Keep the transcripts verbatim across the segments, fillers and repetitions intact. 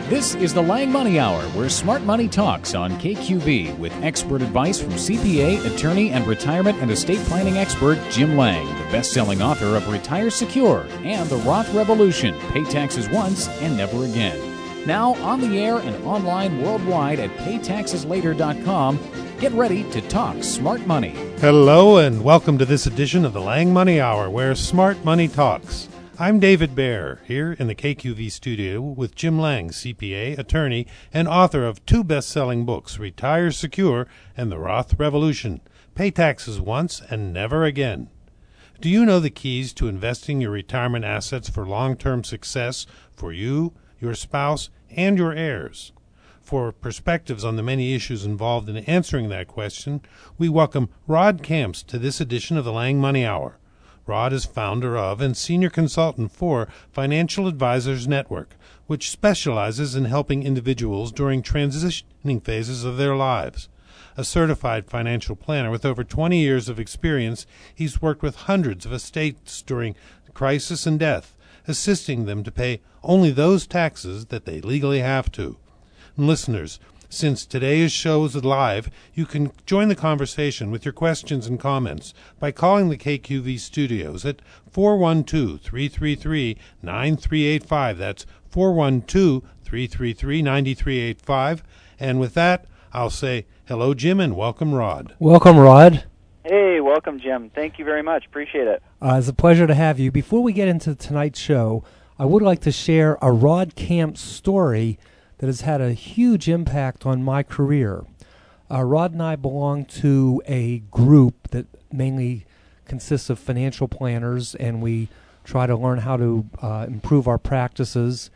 This is the Lang Money Hour, where smart money talks on K Q V with expert advice from C P A, attorney, and retirement and estate planning expert Jim Lang, the best-selling author of Retire Secure and The Roth Revolution, Pay Taxes Once and Never Again. Now on the air and online worldwide at pay taxes later dot com. Get ready to talk smart money. Hello and welcome to this edition of the Lang Money Hour, where smart money talks. I'm David Baer, here in the K Q V studio with Jim Lang, C P A, attorney, and author of two best-selling books, Retire Secure and The Roth Revolution, Pay Taxes Once and Never Again. Do you know the keys to investing your retirement assets for long-term success for you, your spouse, and your heirs? For perspectives on the many issues involved in answering that question, we welcome Rod Camps to this edition of the Lang Money Hour. Rod is founder of and senior consultant for Financial Advisors Network, which specializes in helping individuals during transitioning phases of their lives. A certified financial planner with over twenty years of experience, he's worked with hundreds of estates during crisis and death, assisting them to pay only those taxes that they legally have to. And listeners, since today's show is live, you can join the conversation with your questions and comments by calling the K Q V studios at four one two, three three three, nine three eight five. That's four one two, three three three, nine three eight five. And with that, I'll say hello, Jim, and welcome, Rod. Welcome, Rod. Hey, welcome, Jim. Thank you very much. Appreciate it. Uh, it's a pleasure to have you. Before we get into tonight's show, I would like to share a Rod Camps story that has had a huge impact on my career. Uh, Rod and I belong to a group that mainly consists of financial planners, and we try to learn how to uh, improve our practices.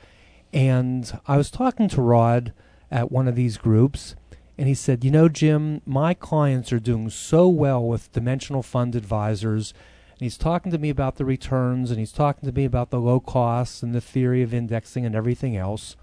And I was talking to Rod at one of these groups, and he said, you know, Jim, my clients are doing so well with Dimensional Fund Advisors. And he's talking to me about the returns, and he's talking to me about the low costs and the theory of indexing and everything else.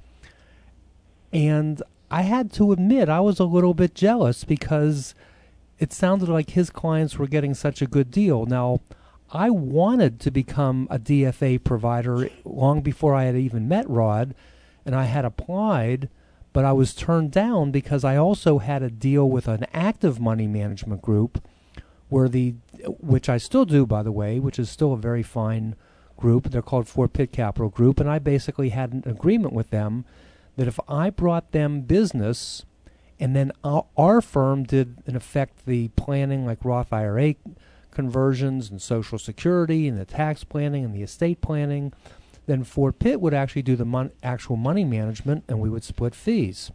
And I had to admit I was a little bit jealous because it sounded like his clients were getting such a good deal. Now, I wanted to become a D F A provider long before I had even met Rod, and I had applied, but I was turned down because I also had a deal with an active money management group, where the, which I still do, by the way, which is still a very fine group. They're called Fort Pitt Capital Group, and I basically had an agreement with them that if I brought them business and then our, our firm did, in effect, the planning like Roth I R A conversions and Social Security and the tax planning and the estate planning, then Fort Pitt would actually do the mon- actual money management and we would split fees.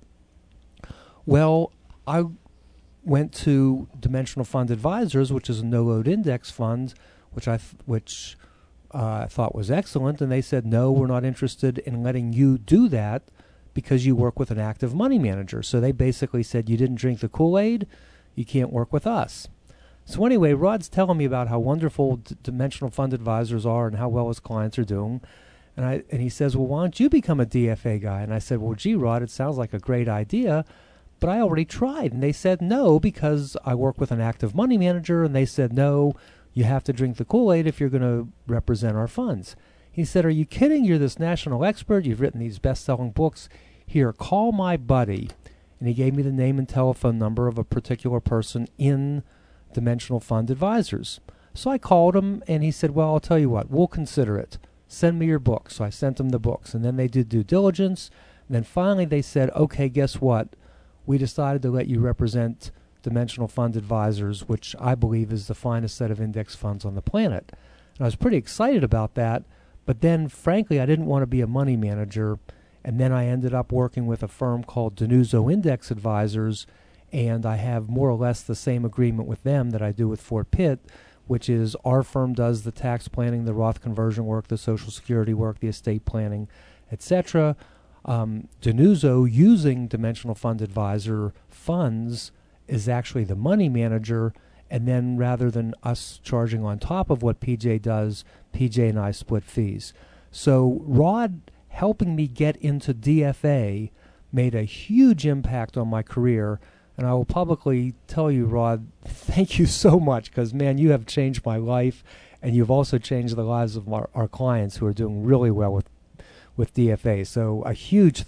Well, I went to Dimensional Fund Advisors, which is a no-load index fund, which I th- which uh, I thought was excellent, and they said, no, we're not interested in letting you do that because you work with an active money manager. So they basically said, you didn't drink the Kool-Aid, you can't work with us. So anyway, Rod's telling me about how wonderful D- Dimensional Fund Advisors are and how well his clients are doing. And I and he says, well, why don't you become a D F A guy? And I said, well, gee, Rod, it sounds like a great idea, but I already tried. And they said no, because I work with an active money manager, and they said, no, you have to drink the Kool-Aid if you're going to represent our funds. He said, are you kidding? You're this national expert. You've written these best-selling books. Here, call my buddy. And he gave me the name and telephone number of a particular person in Dimensional Fund Advisors. So I called him, and he said, well, I'll tell you what, we'll consider it. Send me your books. So I sent him the books. And then they did due diligence. And then finally they said, okay, guess what? We decided to let you represent Dimensional Fund Advisors, which I believe is the finest set of index funds on the planet. And I was pretty excited about that. But then, frankly, I didn't want to be a money manager, and then I ended up working with a firm called Denuso Index Advisors, and I have more or less the same agreement with them that I do with Fort Pitt, which is our firm does the tax planning, the Roth conversion work, the Social Security work, the estate planning, et cetera. Um, Denuso, using Dimensional Fund Advisor funds, is actually the money manager, and then rather than us charging on top of what P J does, P J and I split fees. So Rod helping me get into D F A made a huge impact on my career, and I will publicly tell you, Rod, thank you so much, because, man, you have changed my life, and you've also changed the lives of our, our clients who are doing really well with, with D F A. So a huge th-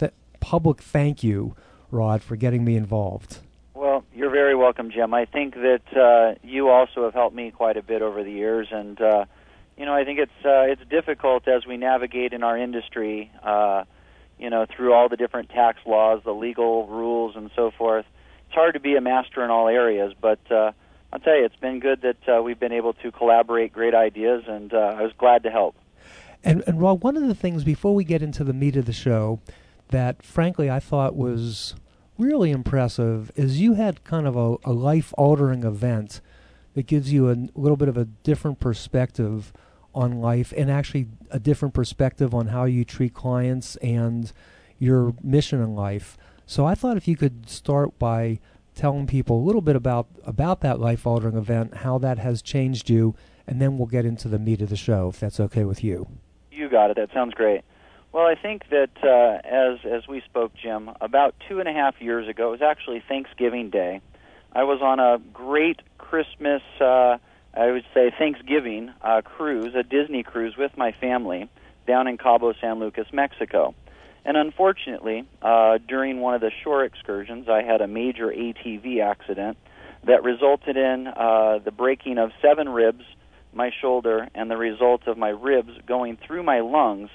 public thank you, Rod, for getting me involved. Well, you're very welcome, Jim. I think that uh, you also have helped me quite a bit over the years, and uh, you know, I think it's uh, it's difficult as we navigate in our industry, uh, you know, through all the different tax laws, the legal rules, and so forth. It's hard to be a master in all areas, but uh, I'll tell you, it's been good that uh, we've been able to collaborate great ideas, and uh, I was glad to help. And, and Rod, one of the things before we get into the meat of the show that, frankly, I thought was really impressive is you had kind of a, a life-altering event that gives you a little bit of a different perspective on life and actually a different perspective on how you treat clients and your mission in life. So I thought if you could start by telling people a little bit about, about that life-altering event, how that has changed you, and then we'll get into the meat of the show, if that's okay with you. You got it. That sounds great. Well, I think that uh, as as we spoke, Jim, about two and a half years ago, it was actually Thanksgiving Day. I was on a great Christmas, uh, I would say Thanksgiving uh, cruise, a Disney cruise with my family down in Cabo San Lucas, Mexico. And unfortunately, uh, during one of the shore excursions, I had a major A T V accident that resulted in uh, the breaking of seven ribs, my shoulder, and the result of my ribs going through my lungs,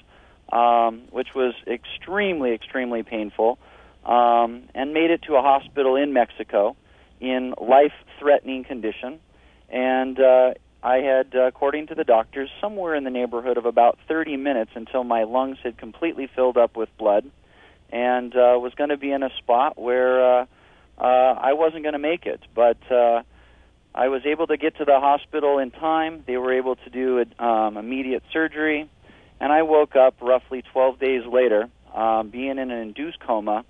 um, which was extremely, extremely painful, um, and made it to a hospital in Mexico in life-threatening condition. And uh, I had, uh, according to the doctors, somewhere in the neighborhood of about thirty minutes until my lungs had completely filled up with blood, and uh, was going to be in a spot where uh, uh, I wasn't going to make it. But uh, I was able to get to the hospital in time. They were able to do um, immediate surgery, and I woke up roughly twelve days later, um, being in an induced coma,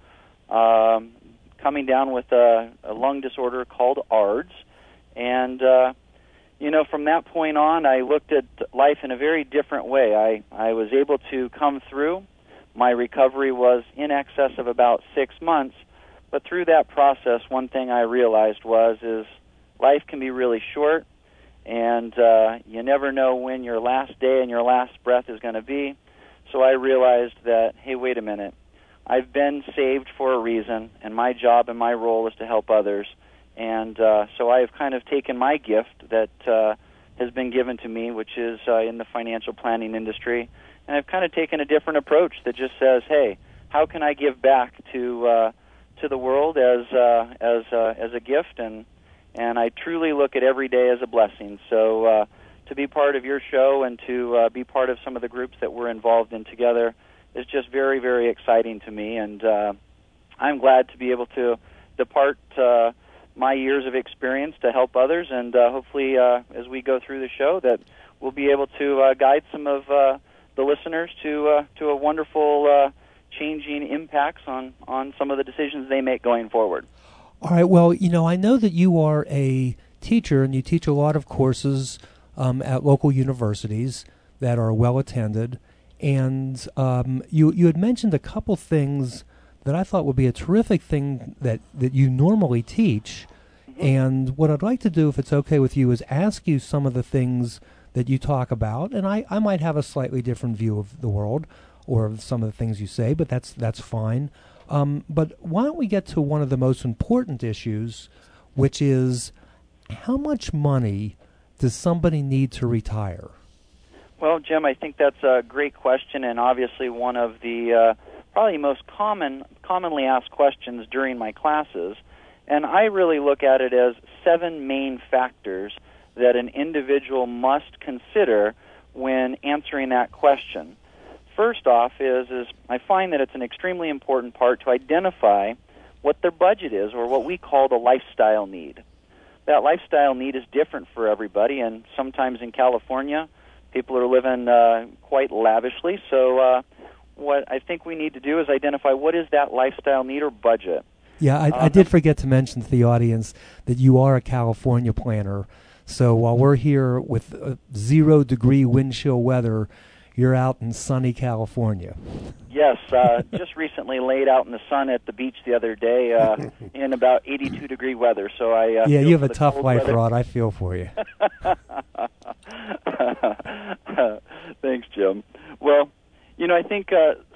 um, coming down with a, a lung disorder called A R D S. And, uh, you know, from that point on, I looked at life in a very different way. I, I was able to come through. My recovery was in excess of about six months. But through that process, one thing I realized was is life can be really short, and uh, you never know when your last day and your last breath is going to be. So I realized that, hey, wait a minute. I've been saved for a reason, and my job and my role is to help others. And uh, so I have kind of taken my gift that uh, has been given to me, which is uh, in the financial planning industry, and I've kind of taken a different approach that just says, hey, how can I give back to uh, to the world as uh, as uh, as a gift? And and I truly look at every day as a blessing. So uh, to be part of your show and to uh, be part of some of the groups that we're involved in together is just very, very exciting to me. And uh, I'm glad to be able to depart uh, my years of experience to help others. And uh, hopefully uh, as we go through the show that we'll be able to uh, guide some of uh, the listeners to uh, to a wonderful uh, changing impacts on, on some of the decisions they make going forward. All right. Well, you know, I know that you are a teacher and you teach a lot of courses um, at local universities that are well attended. And um, you you had mentioned a couple things that I thought would be a terrific thing that, that you normally teach. Mm-hmm. And what I'd like to do, if it's okay with you, is ask you some of the things that you talk about. And I, I might have a slightly different view of the world or of some of the things you say, but that's that's fine. Um, but why don't we get to one of the most important issues, which is how much money does somebody need to retire? Well, Jim, I think that's a great question, and obviously one of the uh, probably most common, commonly asked questions during my classes. And I really look at it as seven main factors that an individual must consider when answering that question. First off is, is I find that it's an extremely important part to identify what their budget is, or what we call the lifestyle need. That lifestyle need is different for everybody, and sometimes in California, people are living uh, quite lavishly. So uh, what I think we need to do is identify what is that lifestyle need or budget. Yeah, I, um, I did forget to mention to the audience that you are a California planner. So while we're here with uh, zero-degree wind chill weather, you're out in sunny California. Yes, uh, just recently laid out in the sun at the beach the other day uh, in about eighty-two degree weather. So I uh, yeah, feel you have for a the tough cold life, weather. Rod. I feel for you. Thanks, Jim. Well, you know, I think uh,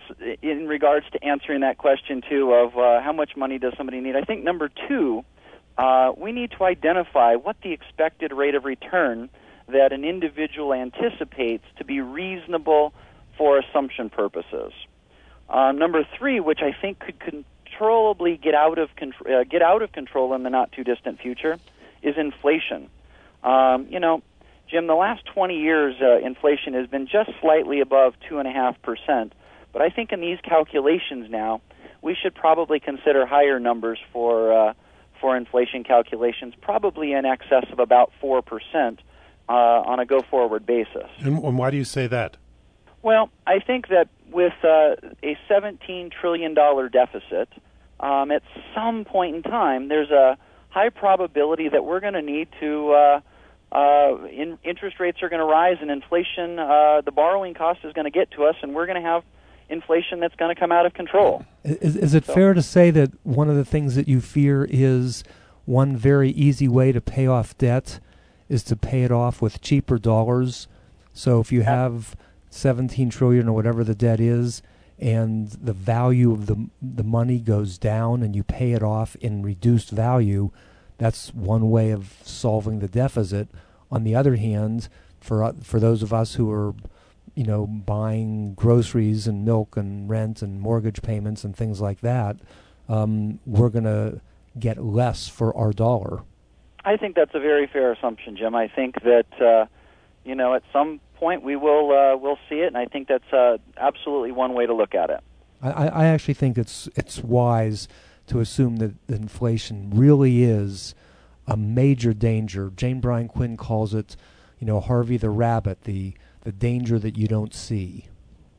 in regards to answering that question, too, of uh, how much money does somebody need. I think number two, uh, we need to identify what the expected rate of return that an individual anticipates to be reasonable for assumption purposes. Uh, number three, which I think could controllably get out of contr- uh, get out of control in the not-too-distant future, is inflation. Um, you know, Jim, the last twenty years, uh, inflation has been just slightly above two point five percent. But I think in these calculations now, we should probably consider higher numbers for uh, for inflation calculations, probably in excess of about four percent uh, on a go-forward basis. And, and why do you say that? Well, I think that with uh, a seventeen trillion dollars deficit, um, at some point in time, there's a high probability that we're going to need to... Uh, Uh, in, interest rates are going to rise, and inflation, uh, the borrowing cost is going to get to us, and we're going to have inflation that's going to come out of control. Is, is it so, fair to say that one of the things that you fear is one very easy way to pay off debt is to pay it off with cheaper dollars? So if you have seventeen trillion dollars or whatever the debt is, and the value of the the money goes down, and you pay it off in reduced value, that's one way of solving the deficit. On the other hand, for uh, for those of us who are, you know, buying groceries and milk and rent and mortgage payments and things like that, um, we're going to get less for our dollar. I think that's a very fair assumption, Jim. I think that, uh, you know, at some point we will uh, we'll see it, and I think that's uh, absolutely one way to look at it. I, I actually think it's it's wise to assume that inflation really is a major danger. Jane Bryan Quinn calls it, you know, Harvey the Rabbit, the the danger that you don't see.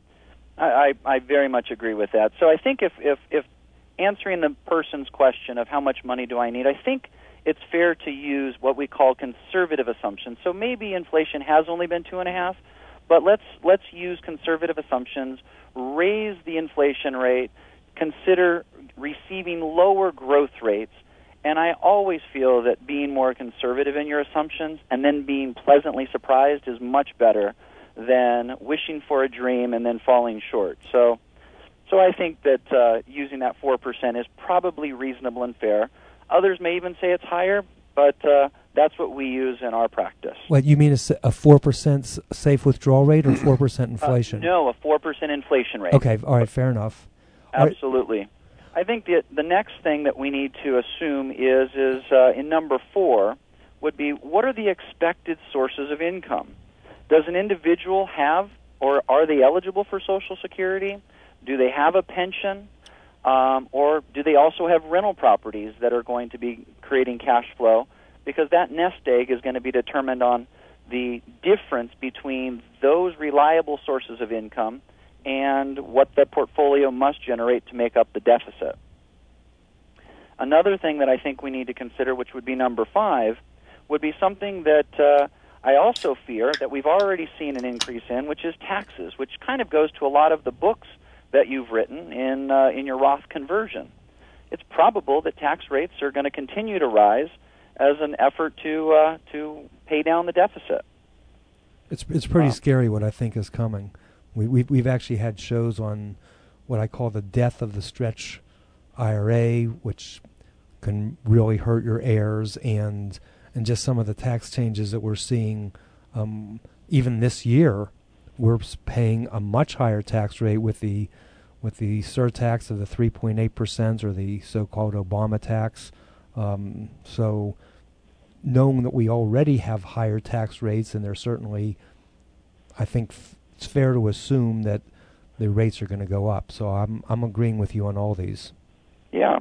I, I, I very much agree with that. So I think if, if, if answering the person's question of how much money do I need, I think it's fair to use what we call conservative assumptions. So maybe inflation has only been two and a half, but let's let's use conservative assumptions, raise the inflation rate, consider receiving lower growth rates, and I always feel that being more conservative in your assumptions and then being pleasantly surprised is much better than wishing for a dream and then falling short. So so I think that uh, using that four percent is probably reasonable and fair. Others may even say it's higher, but uh, that's what we use in our practice. What, you mean a, a four percent safe withdrawal rate or four percent inflation? Uh, no, a four percent inflation rate. Okay, all right, fair enough. Absolutely. I think the the next thing that we need to assume is is uh, in number four would be, what are the expected sources of income? Does an individual have, or are they eligible for Social Security? Do they have a pension? Um, or do they also have rental properties that are going to be creating cash flow? Because that nest egg is going to be determined on the difference between those reliable sources of income and what the portfolio must generate to make up the deficit. Another thing that I think we need to consider, which would be number five, would be something that uh, I also fear that we've already seen an increase in, which is taxes, which kind of goes to a lot of the books that you've written in uh, in your Roth conversion. It's probable that tax rates are going to continue to rise as an effort to uh, to pay down the deficit. It's it's pretty um, scary what I think is coming. We we've, we've actually had shows on what I call the death of the stretch I R A, which can really hurt your heirs, and and just some of the tax changes that we're seeing. Um, even this year, we're paying a much higher tax rate with the with the surtax of the three point eight percent, or the so-called Obama tax. Um, so knowing that we already have higher tax rates, and they're certainly, I think f- it's fair to assume that the rates are going to go up. So I'm I'm agreeing with you on all these. Yeah.